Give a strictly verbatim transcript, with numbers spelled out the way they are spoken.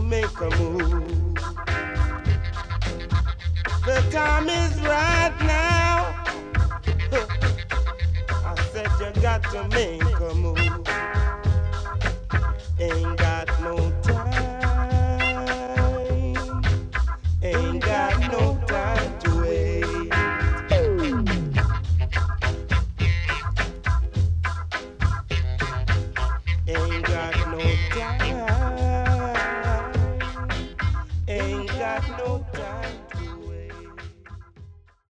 make a move. The time is right now. I said you got to make a move. Ain't got no time. Ain't got no time to wait. Ain't got no time. Ain't got no time.